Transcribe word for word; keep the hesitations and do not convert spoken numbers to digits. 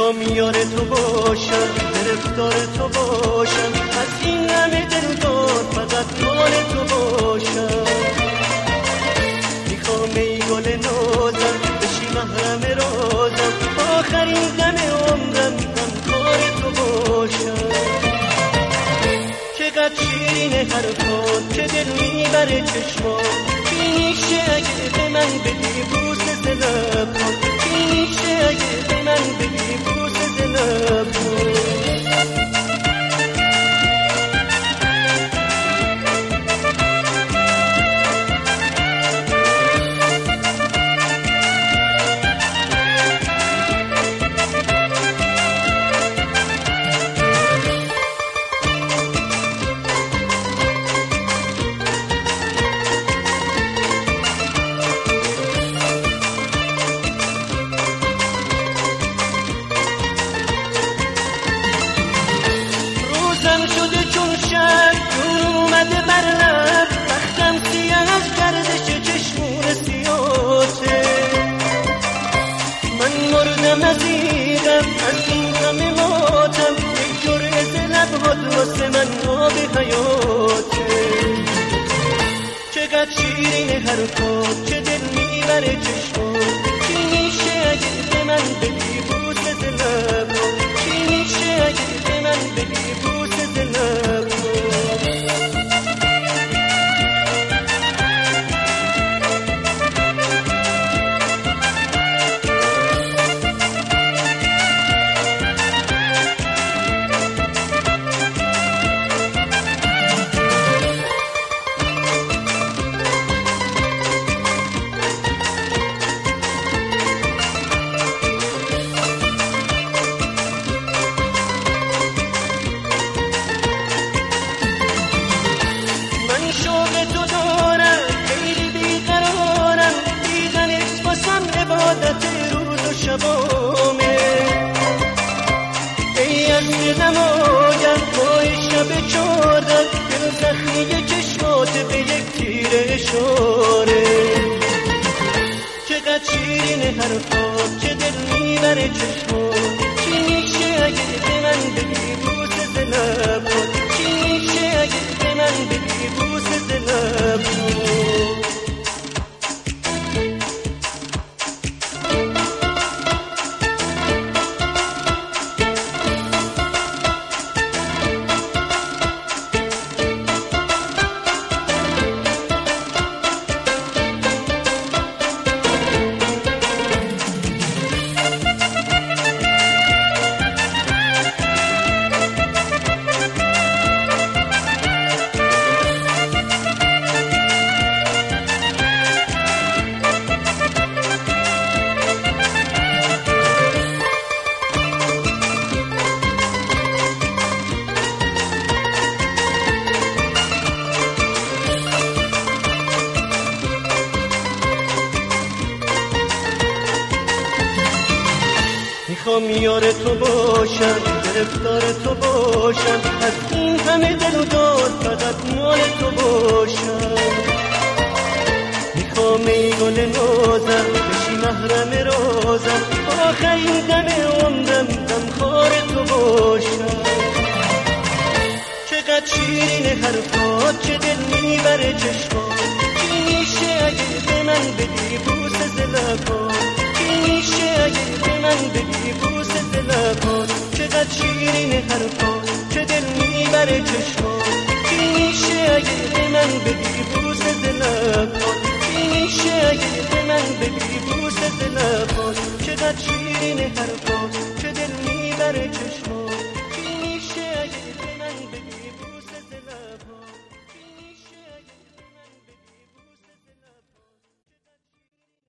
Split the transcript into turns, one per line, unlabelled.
میخوام یار تو باشم، گرفتار تو باشم، از این همه دلدار فقط مال تو باشم. میخوام ای گل نازم بشی محرم رازم، آخرین دم عمرم غمخوار تو باشم. چقدر شیرینه حرفات، چه دل میبره چشمات، چی میشه اگه به من بدی بوسه ز لبات، چی میشه اگه به من بدی بوسه ز لبات. شده چون شب دور اومده بر لب، بختم سیاه از گردش چشمون سیاته. من مردم از ایغم از این غم ماتم، یک جرعه ز لبهات واسه من آب حیاته. چقدر شیرین حرفات، چه دل میبره چشمات، چی میشه اگه به من بدی بوسه ز لبات، چی میشه اگه به من بدی بوسه ز لبات. شبامه ای از دلم آگم پای شب چاردن، دل زخمی چشمات به یک تیر اشاره. چقدر شیرین حرفات، چه دل میبره چشمات، چی میشه اگه به من بدی بوسه ز لبات، چی میشه اگه به من بدی بوسه ز لبات. میخوام یار تو باشم، گرفتار تو باشم، از این همه دل و داد فقط مال تو باشم. میخوام ای گل نازم بشی محرم رازم، آخرین دم عمرم غمخوار تو باشم. چقدر شیرین حرفات، چه دل میبره چشمات، چی میشه اگه به من بدی بوسه ز لبات، چی میشه اگه به من بدی بوسه ز لبات. چقدر شیرین حرفات، چه دل میبره چشمات، چی میشه اگه به من بدی بوسه ز لبات، چی میشه اگه به من بدی بوسه ز لبات. چقدر شیرین حرفات، چه دل میبره چشمات.